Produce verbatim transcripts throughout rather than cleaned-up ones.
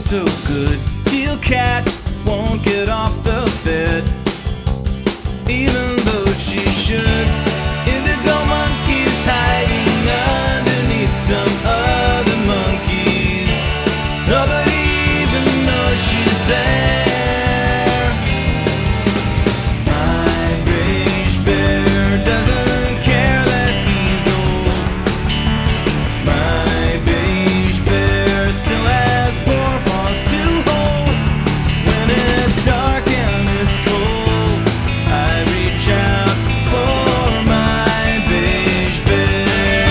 so good. Teal cat won't get off the bed, even though she should. Indigo monkey's hiding underneath some other monkeys. Nobody even knows she's there. My beige bear doesn't care that he's old. My beige bear still has four paws to hold. When it's dark and it's cold, I reach out for my beige bear.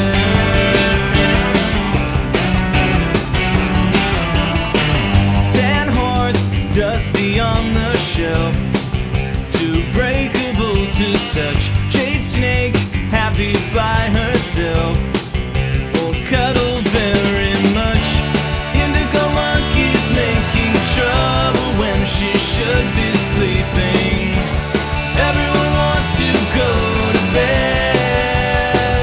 Tan horse, dusty on the shelf, too breakable to touch. Jade snake, happy by herself, won't cuddle very much. Indigo monkey's making trouble when she should be sleeping. Everyone wants to go to bed.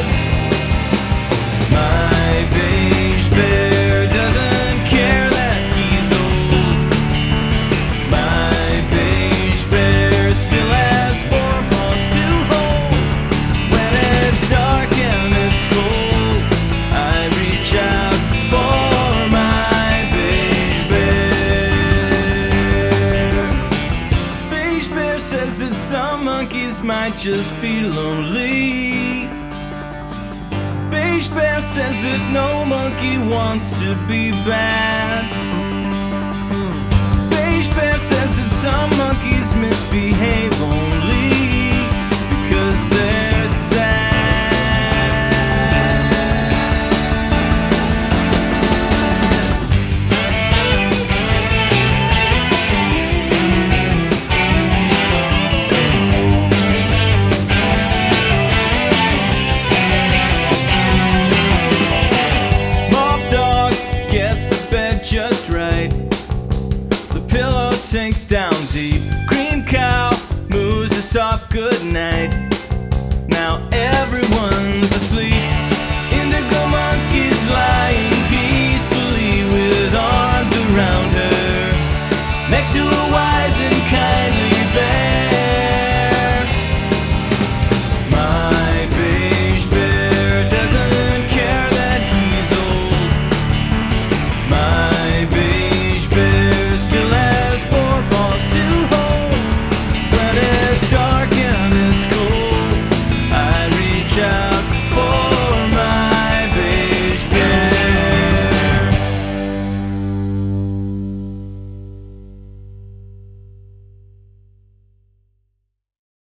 My beige bear doesn't care that he's old. My beige bear still has four paws to hold. When it's dark and it's cold, I reach out for my beige bear. Beige bear says that some monkeys might just be lonely. Beige bear says that no monkey wants to be bad. Beige bear says that some monkeys misbehave only because they're sad. Mob dog gets the bed just right. The pillow sinks down deep. Green cow moves a soft good night. Now everyone's asleep. Indigo monkey's lying peacefully with arms around her, next to a wise and kind